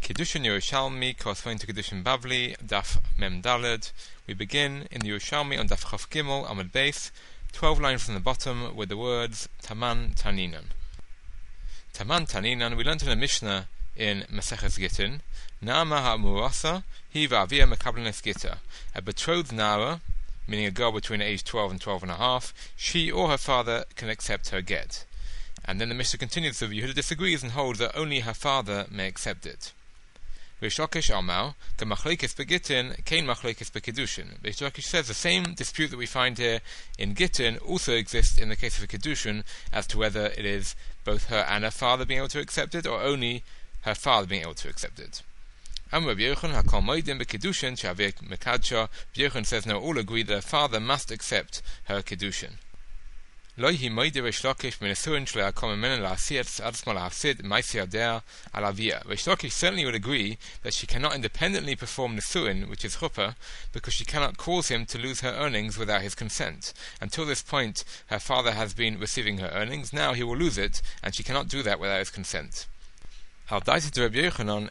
Kiddushin Yerushalmi corresponding to Kiddushin Bavli, Daf Mem Daled. We begin in the Yerushalmi on Daf Chof Gimel Amud Beis, 12 lines from the bottom with the words Taman Taninan. Taman Taninan, we learned in a Mishnah in Maseches Gittin, Naama ha'amurasa hi va'avia mekablenes gita. A betrothed Nara, meaning a girl between age 12 and 12 and a half, she or her father can accept her get. And then the Mishnah continues, so Yehuda disagrees and holds that only her father may accept it. Reish Lakish Amar, K'machleikes beGittin, Kein machleikes beKiddushin. Reish Lakish says the same dispute that we find here in Gittin also exists in the case of a Kiddushin as to whether it is both her and her father being able to accept it, or only her father being able to accept it. Rabbi Yochanan hakol moedim beKiddushin she'aveh mekadsha. Yochanan says no, all agree that her father must accept her Kiddushin. Loihi moide Reish Lakish menesuin shle'akom imenen la'asiyat adsma la'asid ma'isi adea alavia. Reish Lakish certainly would agree that she cannot independently perform nesuin, which is chuppah, because she cannot cause him to lose her earnings without his consent. Until this point, her father has been receiving her earnings. Now he will lose it, and she cannot do that without his consent. According to Rabbi Yochanan,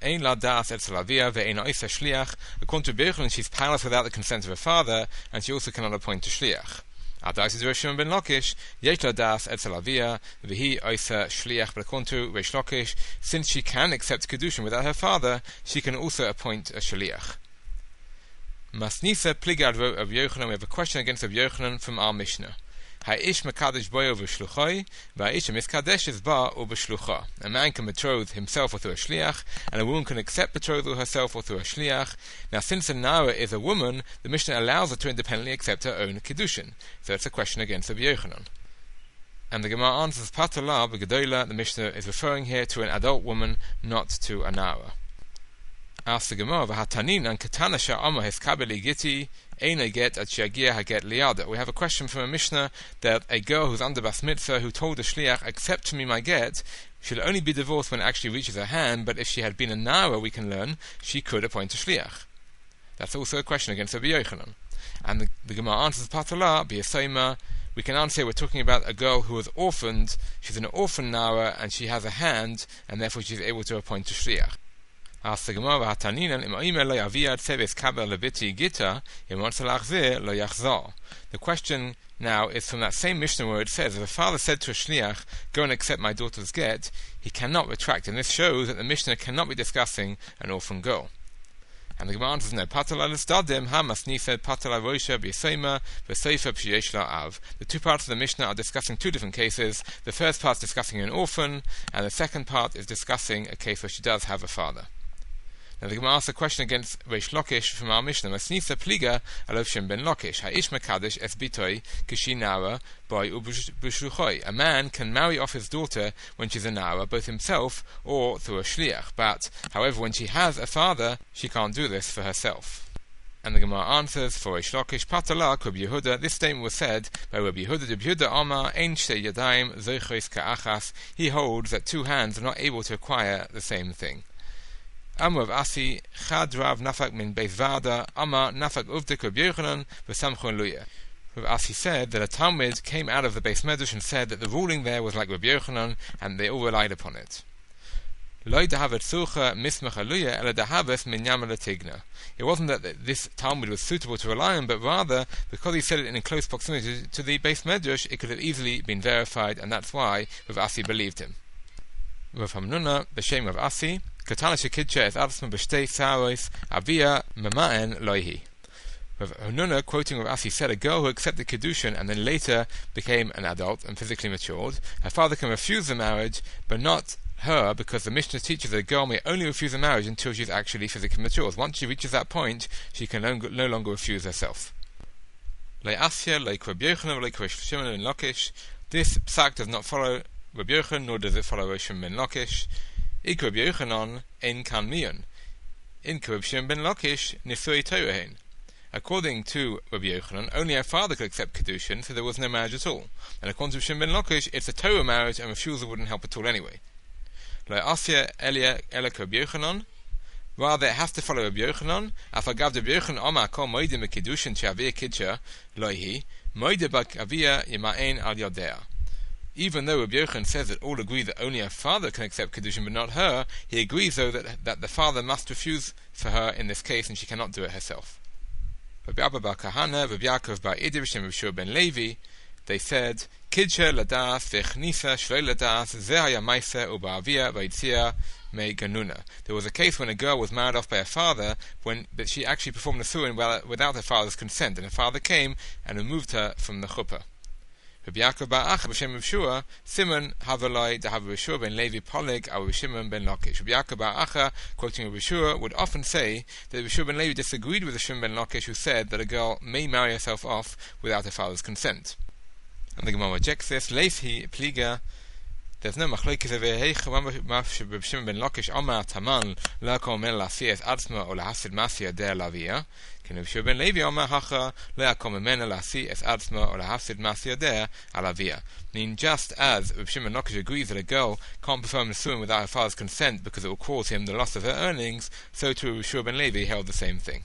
she's powerless without the consent of her father, and she also cannot appoint a shliach. But according to Reish Lakish, since she can accept Kiddushin without her father, she can also appoint a shliach. Masnisa pligad wrote Rabbi Yochanan. We have a question against Rabbi Yochanan from our Mishnah. Ha'ish mekadesh boyo v'shluchoi, v'ha'ish miskadeshes ba u'b'shlucha. A man can betroth himself or through a shliach, and a woman can accept betrothal herself or through a shliach. Now, since a nara is a woman, the Mishnah allows her to independently accept her own kiddushin. So it's a question against Rabbi Yochanan. And the Gemara answers patala b'gedola. The Mishnah is referring here to an adult woman, not to a nara. Asks the Gemara, v'hatanin and katana sha'ama hiskabeli giti. We have a question from a Mishnah that a girl who's under Bas Mitzvah who told the Shliach, accept me my get, should only be divorced when it actually reaches her hand, but if she had been a Nara, we can learn, she could appoint a Shliach. That's also a question against Rabbi Yochanan. And the Gemara answers Patala, B'Yasayma. We can answer we're talking about a girl who was orphaned, she's an orphan Nara, and she has a hand, and therefore she's able to appoint a Shliach. The question now is from that same Mishnah where it says, if a father said to a shliach, go and accept my daughter's get, he cannot retract, and this shows that the Mishnah cannot be discussing an orphan girl. And the Gemara answers no. The two parts of the Mishnah are discussing two different cases. The first part is discussing an orphan, and the second part is discussing a case where she does have a father. Now the Gemara asks a question against Reish Lakish from our Mishnah. Masnisa pliga alov shem ben Lakish. Ha'ish mekadesh es bitoi kishi nara boy ub'shluchoi. A man can marry off his daughter when she's a nara, both himself or through a shliach. But, however, when she has a father, she can't do this for herself. And the Gemara answers for Reish Lakish, patala Rabbi Yehuda. This statement was said by Rabbi Yehuda. Rabbi Yehuda Amar ein shtei yadayim zochos ka'achas. He holds that two hands are not able to acquire the same thing. Amar of Asi, Chad Rav Nafak min Beis Vada, Amar Nafak Uvdik Rabbi Yochanan v'samchon luya. Rav Asi said that a Talmud came out of the Beis Medrash and said that the ruling there was like Rabbi Yochanan, and they all relied upon it. Lo dahavet sucha mismach luya ela dahavet min yama latigna. It wasn't that this Talmud was suitable to rely on, but rather because he said it in close proximity to the Beis Medrash, it could have easily been verified, and that's why Rav Asi believed him. Rav Hamnuna, b'shem Rav Asi, Katana shekidcha es adsma b'shtei saros avia memaen loihi. Rav Hamnuna, quoting Rav Asi, said a girl who accepted Kiddushin and then later became an adult and physically matured, her father can refuse the marriage, but not her, because the Mishnah teaches that a girl may only refuse a marriage until she's actually physically mature. Once she reaches that point, she can no longer refuse herself. Like Rabbi Yochanan, like Reish Shimon and Lakish, this psak does not follow Rabbi Yochanan, nor does it follow Reish Shimon ben Lakish. Ik Rabbi Yochanan ein kan miyon. In Rabbi Shimon ben Lakish nisui torahin. According to Rabbi Yochanan, only her father could accept Kiddushin, so there was no marriage at all. And according to Shimon ben Lakish, it's a Torah marriage, and refusal wouldn't help at all anyway. Rather, it has to follow Rabbi Yochanan. Afagav Rabbi Yochanan Amar kol moedim Kiddushin she'avia kidsha loihi moedim bak avia yima'en al yodea. Even though Rabbi Yochanan says that all agree that only her father can accept Kiddushin but not her, he agrees though that the father must refuse for her in this case and she cannot do it herself. Rabbi Abba bar Kahana, Rabbi Yaakov bar Idi b'shem Rabbi Shua ben Levi, they said, Kidsha ladas v'echnisa shloi ladas ze haya maisa u'ba'avia v'yitzia me ganuna. There was a case when a girl was married off by her father, that she actually performed the suin without her father's consent, and her father came and removed her from the chuppah. Rabbi Yaakov bar Acha b'shem Rabbi Shua, Simon haveloi dahav Rabbi Shua ben Levi polig au Rabbi Shimon ben Lakish. Rabbi Yaakov bar Acha, quoting Rabbi Shua, would often say that Rabbi Shua ben Levi disagreed with Rabbi Shimon ben Lakish, who said that a girl may marry herself off without her father's consent. And the Gemara rejects this. Leifi pliga. There's no machlokes over here. Rabbi Shimon ben Lakish Amar Taman la komen la'asi es atzma or lahasid masya der lavia. Can Rabbi Shimon ben Levi Amar Hacha la komen la'asi es atzma or lahasid masya der alavia. Meaning, just as Rabbi Shimon ben Lakish agrees that a girl can't perform the suin without her father's consent because it will cause him the loss of her earnings, so too Rabbi Shimon ben Levi held the same thing.